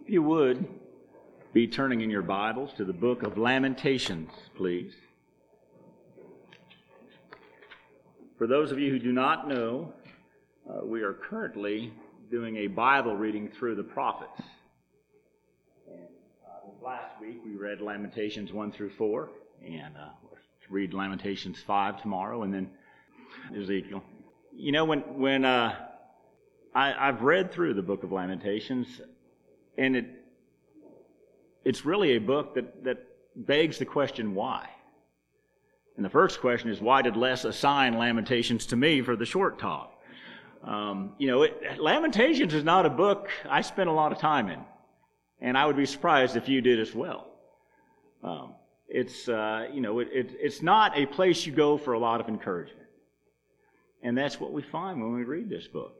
you would be turning in your Bibles to the book of Lamentations, please. For those of you who do not know, we are currently doing a Bible reading through the prophets. And last week we read Lamentations 1 through 4, and we'll read Lamentations 5 tomorrow, and then Ezekiel. You know, when I've read through the book of Lamentations, and it's really a book that begs the question, why? And the first question is, why did Les assign Lamentations to me for the short talk? Lamentations is not a book I spent a lot of time in, and I would be surprised if you did as well. It's not a place you go for a lot of encouragement, and that's what we find when we read this book.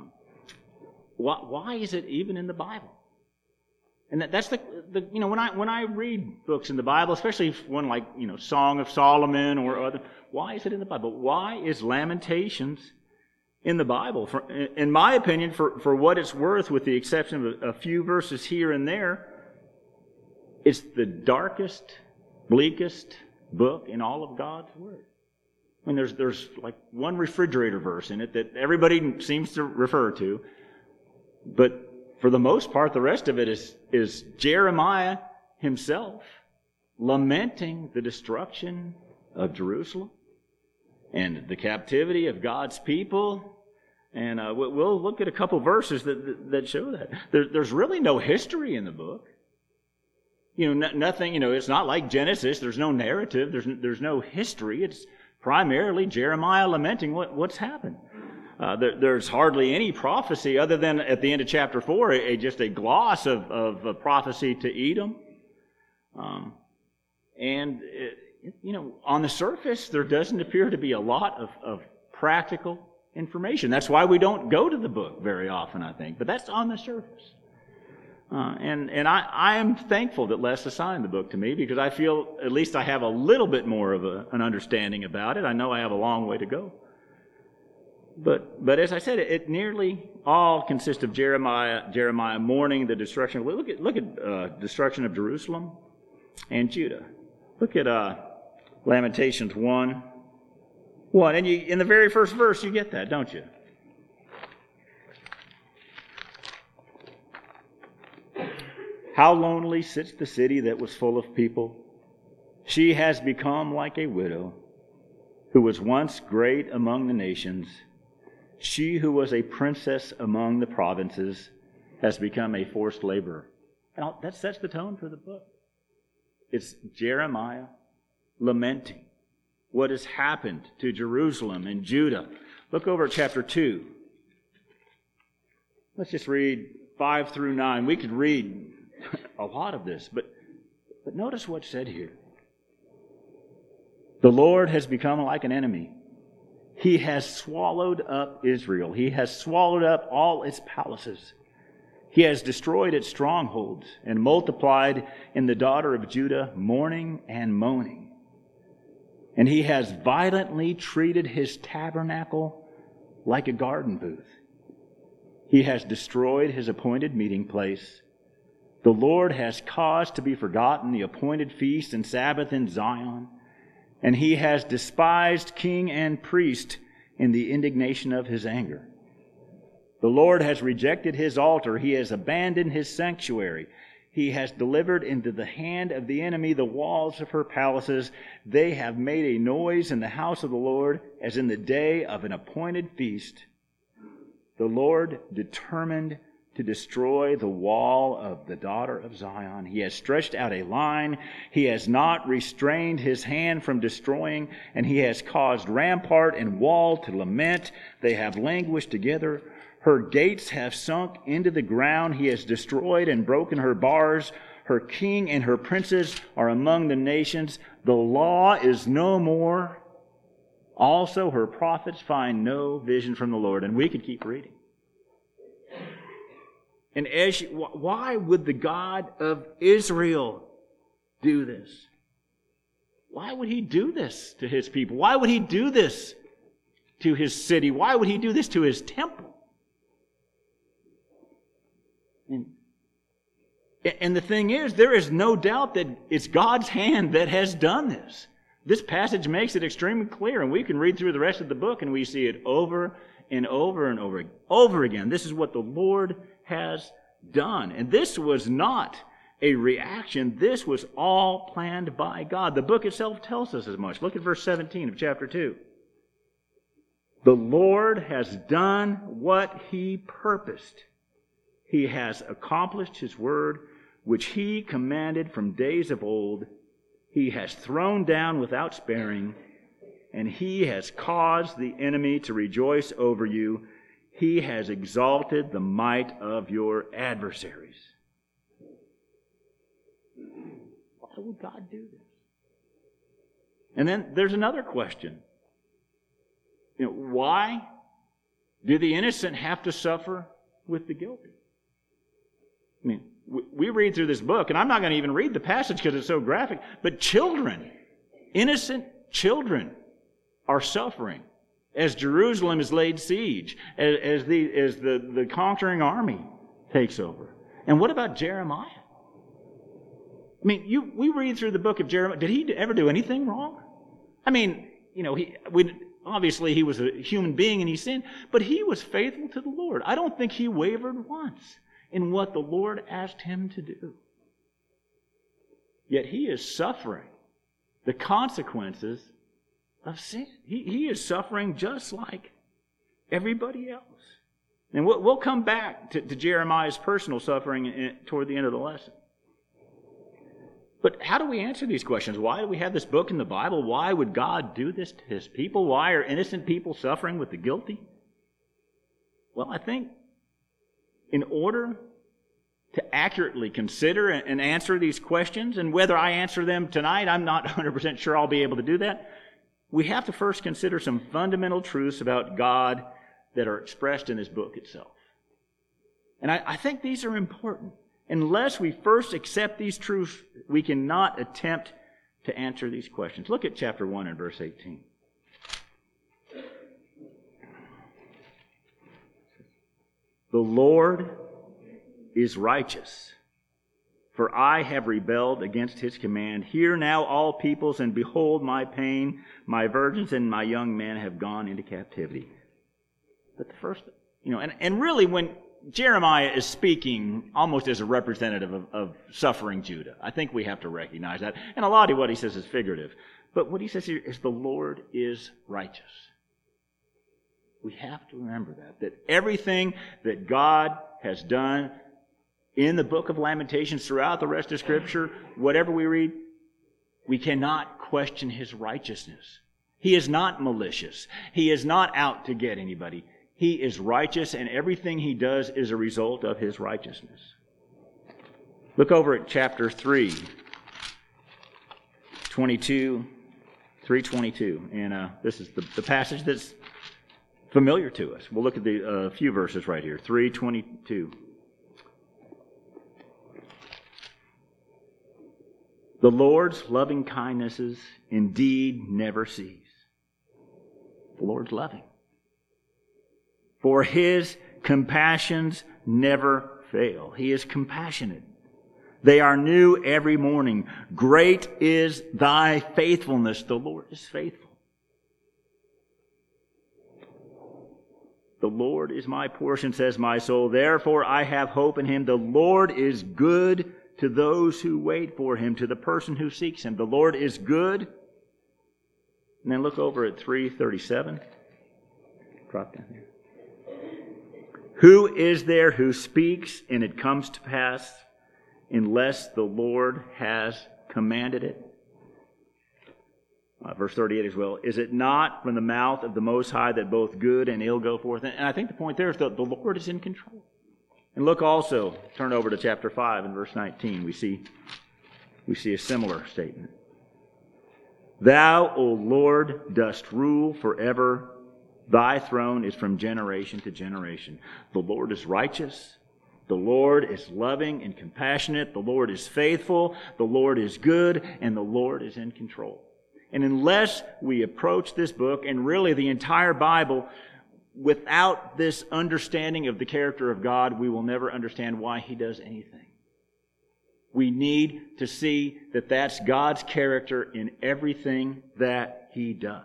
Why is it even in the Bible? And that's when I read books in the Bible, especially one like Song of Solomon or other, why is it in the Bible? Why is Lamentations in the Bible? In my opinion, for what it's worth, with the exception of a few verses here and there, it's the darkest, bleakest book in all of God's Word. I mean, there's like one refrigerator verse in it that everybody seems to refer to, but for the most part, the rest of it is Jeremiah himself lamenting the destruction of Jerusalem and the captivity of God's people. And we'll look at a couple verses that show that. There's really no history in the book. Nothing, it's not like Genesis. There's no narrative. There's no history. It's primarily Jeremiah lamenting what's happened. There's hardly any prophecy other than at the end of chapter 4, just a gloss of a prophecy to Edom. On the surface, there doesn't appear to be a lot of practical information. That's why we don't go to the book very often, I think. But that's on the surface. And I am thankful that Les assigned the book to me, because I feel at least I have a little bit more of an understanding about it. I know I have a long way to go. But as I said, it nearly all consists of Jeremiah mourning the destruction. Look at destruction of Jerusalem and Judah. Look at Lamentations 1, and in the very first verse you get that, don't you? How lonely sits the city that was full of people. She has become like a widow who was once great among the nations. She who was a princess among the provinces has become a forced laborer. And that sets the tone for the book. It's Jeremiah lamenting what has happened to Jerusalem and Judah. Look over at chapter 2. Let's just read 5 through 9. We could read a lot of this, but notice what's said here. The Lord has become like an enemy. He has swallowed up Israel. He has swallowed up all its palaces. He has destroyed its strongholds and multiplied in the daughter of Judah mourning and moaning. And he has violently treated his tabernacle like a garden booth. He has destroyed his appointed meeting place. The Lord has caused to be forgotten the appointed feast and Sabbath in Zion. And he has despised king and priest in the indignation of his anger. The Lord has rejected his altar. He has abandoned his sanctuary. He has delivered into the hand of the enemy the walls of her palaces. They have made a noise in the house of the Lord as in the day of an appointed feast. The Lord determined to destroy the wall of the daughter of Zion. He has stretched out a line. He has not restrained his hand from destroying, and he has caused rampart and wall to lament. They have languished together. Her gates have sunk into the ground. He has destroyed and broken her bars. Her king and her princes are among the nations. The law is no more. Also, her prophets find no vision from the Lord. And we could keep reading. And why would the God of Israel do this? Why would he do this to his people? Why would he do this to his city? Why would he do this to his temple? And And the thing is, there is no doubt that it's God's hand that has done this. This passage makes it extremely clear, and we can read through the rest of the book and we see it over and over and over again. This is what the Lord has done. And this was not a reaction. This was all planned by God. The book itself tells us as much. Look at verse 17 of chapter 2. The Lord has done what He purposed. He has accomplished His word, which He commanded from days of old. He has thrown down without sparing, and He has caused the enemy to rejoice over you. He has exalted the might of your adversaries. Why would God do this? And then there's another question. Why do the innocent have to suffer with the guilty? I mean, we read through this book, and I'm not going to even read the passage because it's so graphic, but children, innocent children, are suffering as Jerusalem is laid siege, as the conquering army takes over. And what about Jeremiah? I mean, we read through the book of Jeremiah. Did he ever do anything wrong? I mean, obviously he was a human being and he sinned, but he was faithful to the Lord. I don't think he wavered once in what the Lord asked him to do. Yet he is suffering the consequences of sin. He is suffering just like everybody else. And we'll come back to Jeremiah's personal suffering toward the end of the lesson. But how do we answer these questions? Why do we have this book in the Bible? Why would God do this to His people? Why are innocent people suffering with the guilty? Well, I think in order to accurately consider and answer these questions, and whether I answer them tonight, I'm not 100% sure I'll be able to do that, we have to first consider some fundamental truths about God that are expressed in this book itself. And I think these are important. Unless we first accept these truths, we cannot attempt to answer these questions. Look at chapter 1 and verse 18. The Lord is righteous, for I have rebelled against His command. Hear now, all peoples, and behold my pain. My virgins and my young men have gone into captivity. But the first, and really when Jeremiah is speaking almost as a representative of suffering Judah. I think we have to recognize that. And a lot of what he says is figurative. But what he says here is the Lord is righteous. We have to remember that everything that God has done in the book of Lamentations, throughout the rest of Scripture, whatever we read, we cannot question His righteousness. He is not malicious. He is not out to get anybody. He is righteous, and everything He does is a result of His righteousness. Look over at chapter 3, 3:22. And this is the passage that's familiar to us. We'll look at the few verses right here. 3:22. The Lord's loving kindnesses indeed never cease. The Lord's loving. For His compassions never fail. He is compassionate. They are new every morning. Great is thy faithfulness. The Lord is faithful. The Lord is my portion, says my soul. Therefore I have hope in Him. The Lord is good to those who wait for Him, to the person who seeks Him. The Lord is good. And then look over at 3:37. Drop down there. Who is there who speaks and it comes to pass unless the Lord has commanded it? Verse 38 as well. Is it not from the mouth of the Most High that both good and ill go forth? And I think the point there is that the Lord is in control. And look also, turn over to chapter 5 and verse 19. We see a similar statement. Thou, O Lord, dost rule forever. Thy throne is from generation to generation. The Lord is righteous. The Lord is loving and compassionate. The Lord is faithful. The Lord is good. And the Lord is in control. And unless we approach this book, and really the entire Bible, without this understanding of the character of God, we will never understand why He does anything. We need to see that that's God's character in everything that He does.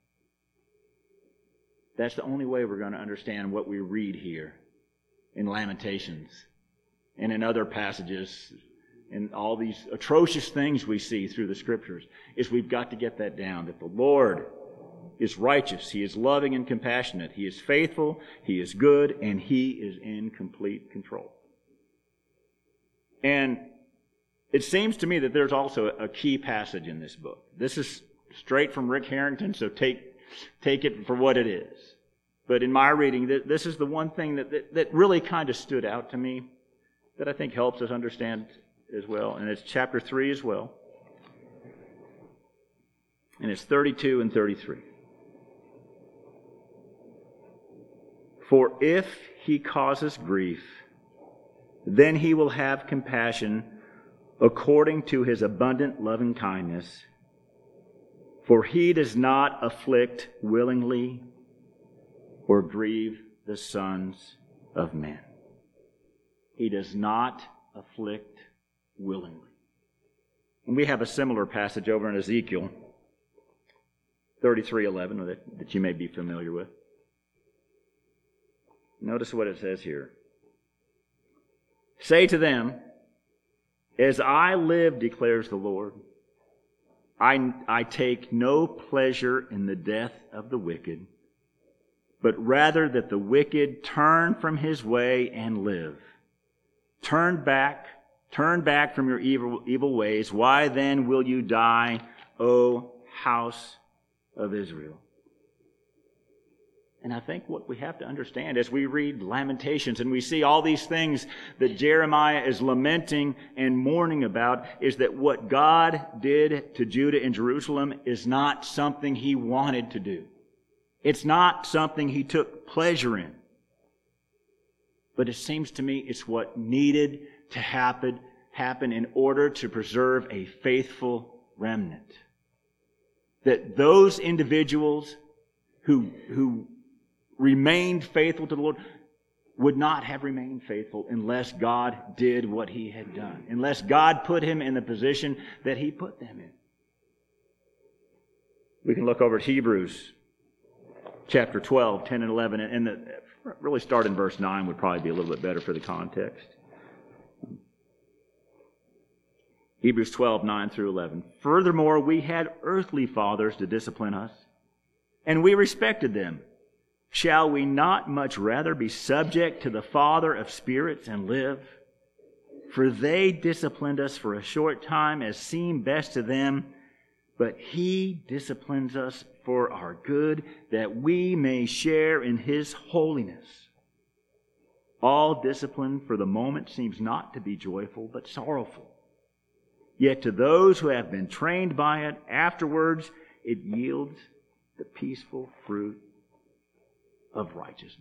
That's the only way we're going to understand what we read here in Lamentations and in other passages and all these atrocious things we see through the Scriptures, is we've got to get that down, that the Lord is righteous, He is loving and compassionate, He is faithful, He is good, and He is in complete control. And it seems to me that there's also a key passage in this book. This is straight from Rick Harrington, so take it for what it is. But in my reading, this is the one thing that really kind of stood out to me that I think helps us understand as well. And it's chapter 3 as well. And it's 32 and 33. For if He causes grief, then He will have compassion according to His abundant loving kindness. For He does not afflict willingly or grieve the sons of men. He does not afflict willingly. And we have a similar passage over in Ezekiel 33:11 that you may be familiar with. Notice what it says here. Say to them, as I live, declares the Lord, I take no pleasure in the death of the wicked, but rather that the wicked turn from his way and live. Turn back from your evil ways. Why then will you die, O house of Israel? And I think what we have to understand as we read Lamentations and we see all these things that Jeremiah is lamenting and mourning about is that what God did to Judah and Jerusalem is not something He wanted to do. It's not something He took pleasure in. But it seems to me it's what needed to happen in order to preserve a faithful remnant. That those individuals who remained faithful to the Lord would not have remained faithful unless God did what He had done. Unless God put him in the position that He put them in. We can look over at Hebrews chapter 12, 10 and 11. And really start in verse 9 would probably be a little bit better for the context. Hebrews 12, 9 through 11. Furthermore, we had earthly fathers to discipline us, and we respected them. Shall we not much rather be subject to the Father of spirits and live? For they disciplined us for a short time as seemed best to them, but He disciplines us for our good, that we may share in His holiness. All discipline for the moment seems not to be joyful, but sorrowful. Yet to those who have been trained by it, afterwards it yields the peaceful fruit of righteousness.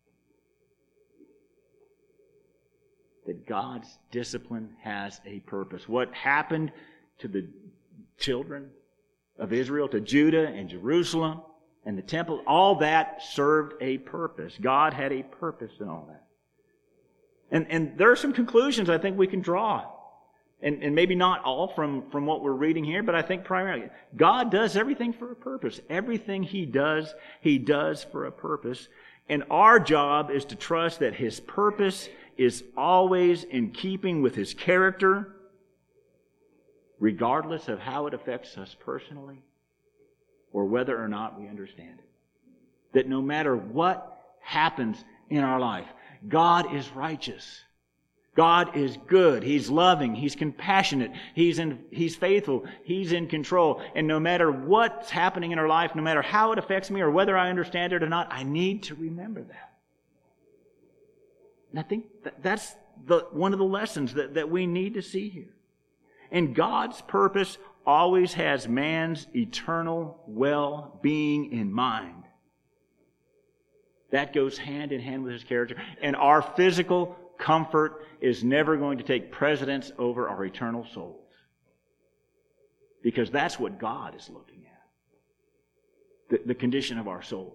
That God's discipline has a purpose. What happened to the children of Israel, to Judah and Jerusalem and the temple, all that served a purpose. God had a purpose in all that. And there are some conclusions I think we can draw. And maybe not all from what we're reading here, but I think primarily God does everything for a purpose. Everything He does for a purpose. And our job is to trust that His purpose is always in keeping with His character, regardless of how it affects us personally or whether or not we understand it. That no matter what happens in our life, God is righteous. God is good. He's loving. He's compassionate. He's faithful. He's in control. And no matter what's happening in our life, no matter how it affects me or whether I understand it or not, I need to remember that. And I think that's one of the lessons that we need to see here. And God's purpose always has man's eternal well-being in mind. That goes hand in hand with His character. And our physical comfort is never going to take precedence over our eternal souls. Because that's what God is looking at. The condition of our souls.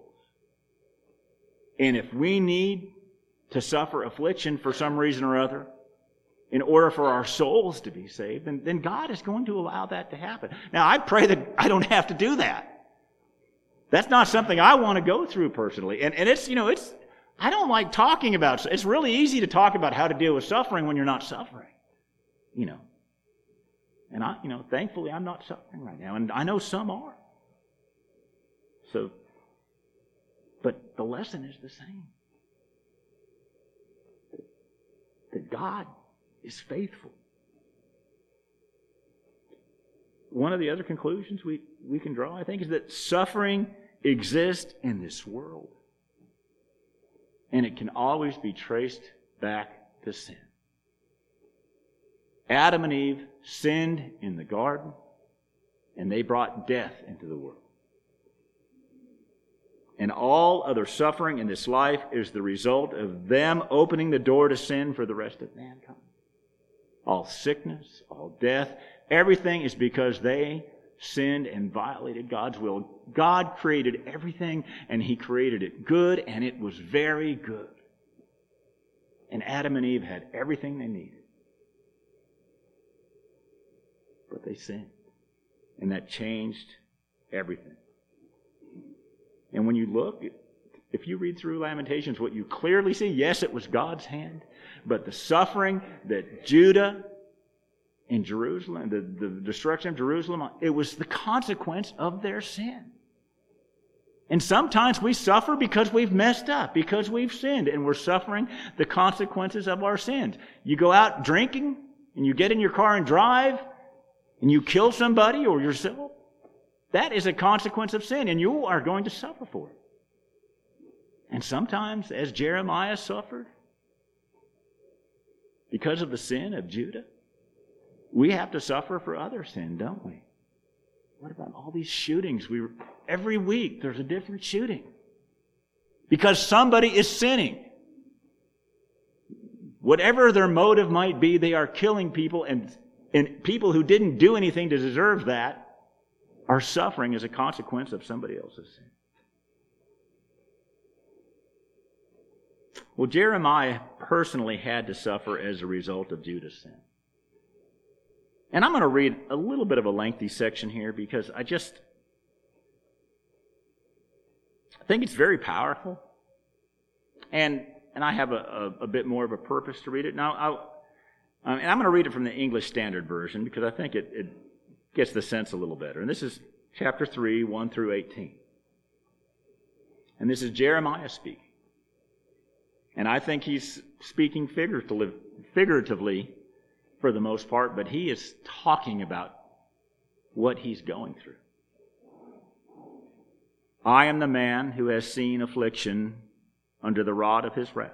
And if we need to suffer affliction for some reason or other, in order for our souls to be saved, then God is going to allow that to happen. Now, I pray that I don't have to do that. That's not something I want to go through personally. And it's, I don't like talking about, it's really easy to talk about how to deal with suffering when you're not suffering, And thankfully I'm not suffering right now, and I know some are. So, but the lesson is the same. That God is faithful. One of the other conclusions we can draw, I think, is that suffering exists in this world. And it can always be traced back to sin. Adam and Eve sinned in the garden, and they brought death into the world. And all other suffering in this life is the result of them opening the door to sin for the rest of mankind. All sickness, all death, everything is because they sinned and violated God's will. God created everything, and He created it good, and it was very good. And Adam and Eve had everything they needed. But they sinned, and that changed everything. And when you look, if you read through Lamentations, what you clearly see, yes, it was God's hand, but the suffering that Judah in Jerusalem, the destruction of Jerusalem, it was the consequence of their sin. And sometimes we suffer because we've messed up, because we've sinned, and we're suffering the consequences of our sins. You go out drinking, and you get in your car and drive, and you kill somebody or yourself. That is a consequence of sin, and you are going to suffer for it. And sometimes, as Jeremiah suffered, because of the sin of Judah, we have to suffer for other sin, don't we? What about all these shootings? Every week there's a different shooting. Because somebody is sinning. Whatever their motive might be, they are killing people, and people who didn't do anything to deserve that are suffering as a consequence of somebody else's sin. Well, Jeremiah personally had to suffer as a result of Judah's sin. And I'm going to read a little bit of a lengthy section here because I think it's very powerful. And I have a bit more of a purpose to read it. Now, and I'm going to read it from the English Standard Version because I think it gets the sense a little better. And this is chapter 3, 1 through 18. And this is Jeremiah speaking. And I think he's speaking figuratively for the most part, but he is talking about what he's going through. I am the man who has seen affliction under the rod of his wrath.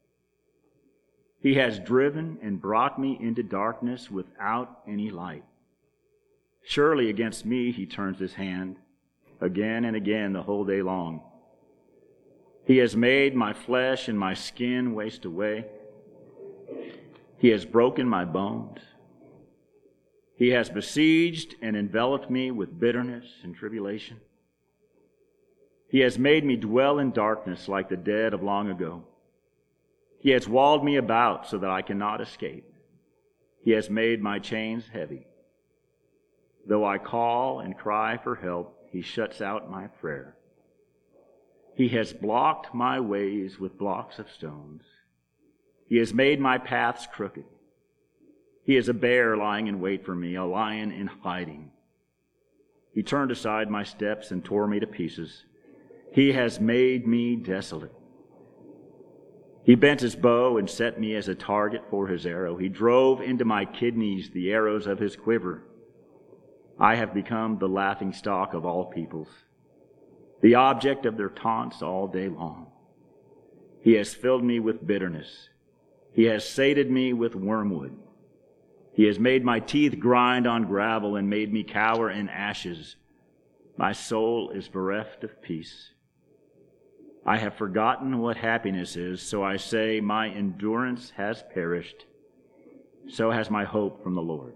He has driven and brought me into darkness without any light. Surely against me he turns his hand again and again the whole day long. He has made my flesh and my skin waste away. He has broken my bones. He has besieged and enveloped me with bitterness and tribulation. He has made me dwell in darkness like the dead of long ago. He has walled me about so that I cannot escape. He has made my chains heavy. Though I call and cry for help, he shuts out my prayer. He has blocked my ways with blocks of stones. He has made my paths crooked. He is a bear lying in wait for me, a lion in hiding. He turned aside my steps and tore me to pieces. He has made me desolate. He bent his bow and set me as a target for his arrow. He drove into my kidneys the arrows of his quiver. I have become the laughingstock of all peoples, the object of their taunts all day long. He has filled me with bitterness. He has sated me with wormwood. He has made my teeth grind on gravel and made me cower in ashes. My soul is bereft of peace. I have forgotten what happiness is, so I say, my endurance has perished. So has my hope from the Lord.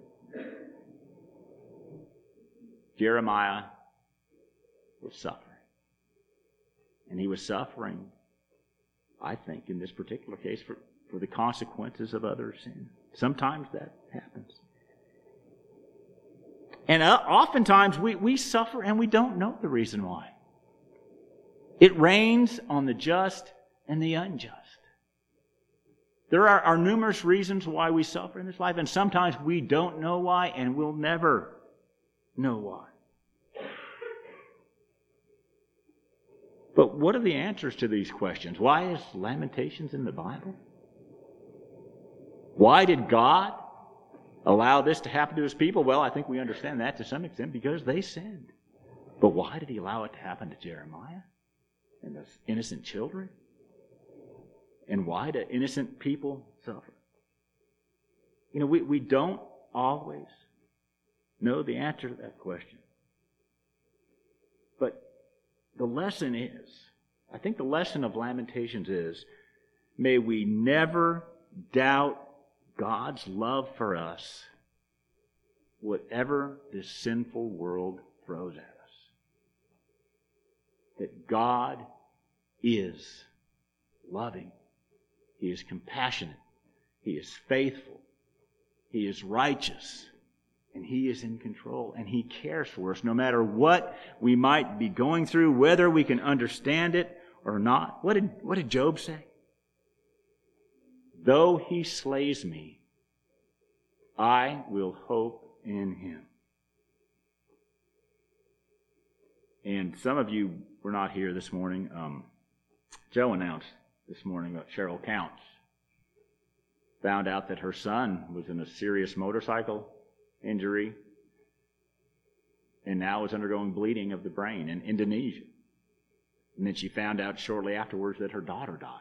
Jeremiah was suffering. And he was suffering, I think, in this particular case, for the consequences of other sin. Sometimes that happens. And oftentimes we suffer and we don't know the reason why. It rains on the just and the unjust. There are numerous reasons why we suffer in this life, and sometimes we don't know why, and we'll never know why. But what are the answers to these questions? Why is Lamentations in the Bible? Why did God allow this to happen to His people? Well, I think we understand that to some extent because they sinned. But why did He allow it to happen to Jeremiah and those innocent children? And why do innocent people suffer? You know, we don't always know the answer to that question. But the lesson is, I think the lesson of Lamentations is, may we never doubt God's love for us, whatever this sinful world throws at us. That God is loving. He is compassionate. He is faithful. He is righteous. And He is in control. And He cares for us no matter what we might be going through, whether we can understand it or not. What did Job say? Though He slays me, I will hope in Him. And some of you were not here this morning. Joe announced this morning that Cheryl Counts found out that her son was in a serious motorcycle injury and now is undergoing bleeding of the brain in Indonesia. And then she found out shortly afterwards that her daughter died.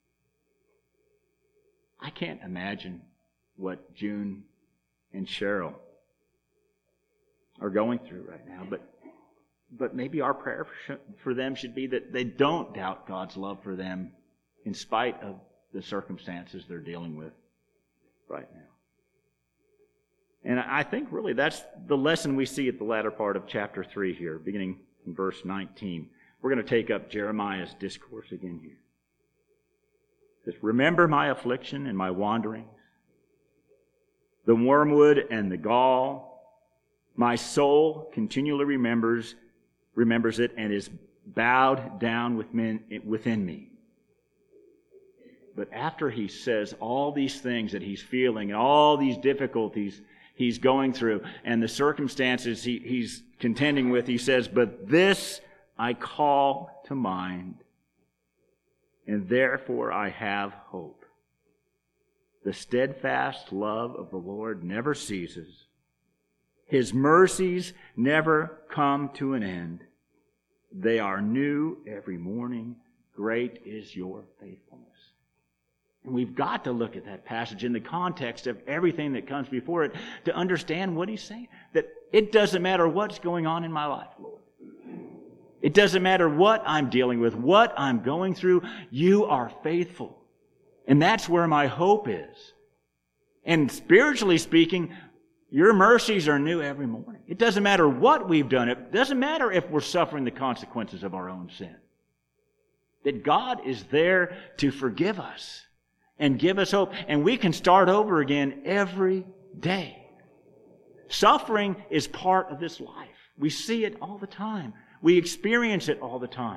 I can't imagine what June and Cheryl are going through right now, but maybe our prayer for them should be that they don't doubt God's love for them in spite of the circumstances they're dealing with right now. And I think really that's the lesson we see at the latter part of chapter 3 here, beginning in verse 19. We're going to take up Jeremiah's discourse again here. It says, remember my affliction and my wanderings, the wormwood and the gall. My soul continually remembers it and is bowed down within me. But after he says all these things that he's feeling and all these difficulties he's going through and the circumstances he's contending with, he says, but this I call to mind, and therefore I have hope. The steadfast love of the Lord never ceases. His mercies never come to an end. They are new every morning. Great is your faithfulness. And we've got to look at that passage in the context of everything that comes before it to understand what he's saying. That it doesn't matter what's going on in my life, Lord. It doesn't matter what I'm dealing with, what I'm going through. You are faithful. And that's where my hope is. And spiritually speaking, your mercies are new every morning. It doesn't matter what we've done. It doesn't matter if we're suffering the consequences of our own sin. That God is there to forgive us and give us hope. And we can start over again every day. Suffering is part of this life. We see it all the time. We experience it all the time.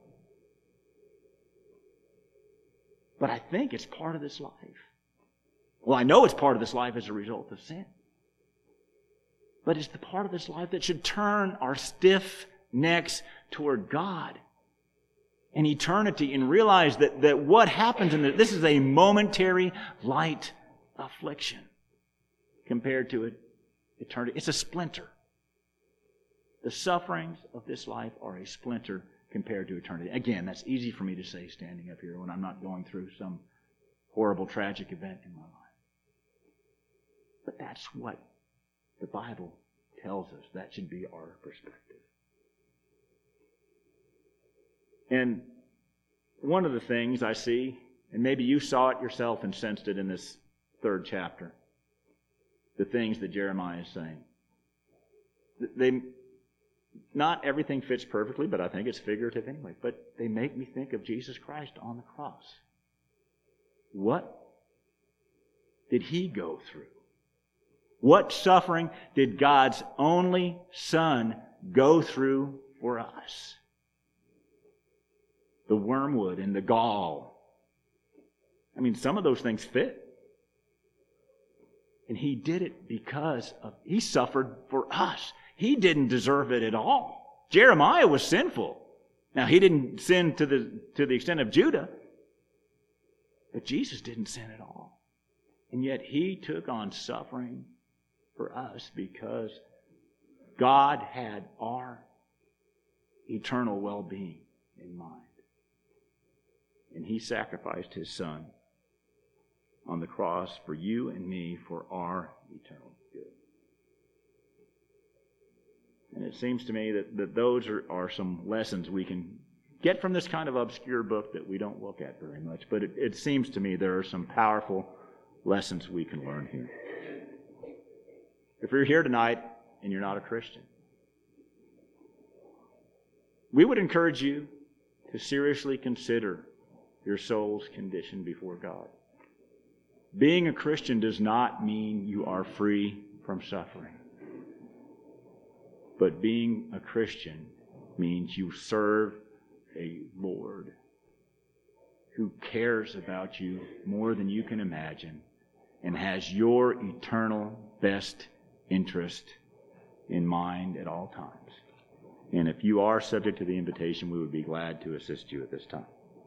But I think it's part of this life. Well, I know it's part of this life as a result of sin. But it's the part of this life that should turn our stiff necks toward God and eternity and realize that what happens in this is a momentary light affliction compared to eternity. It's a splinter. The sufferings of this life are a splinter compared to eternity. Again, that's easy for me to say standing up here when I'm not going through some horrible, tragic event in my life. But that's what the Bible tells us. That should be our perspective. And one of the things I see, and maybe you saw it yourself and sensed it in this 3rd chapter, the things that Jeremiah is saying. Not everything fits perfectly, but I think it's figurative anyway. But they make me think of Jesus Christ on the cross. What did He go through? What suffering did God's only Son go through for us? The wormwood and the gall. I mean, some of those things fit. And He did it because He suffered for us. He didn't deserve it at all. Jeremiah was sinful. Now, he didn't sin to the extent of Judah. But Jesus didn't sin at all. And yet He took on suffering for us because God had our eternal well-being in mind. And He sacrificed His Son on the cross for you and me for our eternal good. And it seems to me that those are some lessons we can get from this kind of obscure book that we don't look at very much. But it seems to me there are some powerful lessons we can learn here. If you're here tonight and you're not a Christian, we would encourage you to seriously consider your soul's condition before God. Being a Christian does not mean you are free from suffering. But being a Christian means you serve a Lord who cares about you more than you can imagine and has your eternal best interest in mind at all times. And if you are subject to the invitation, we would be glad to assist you at this time.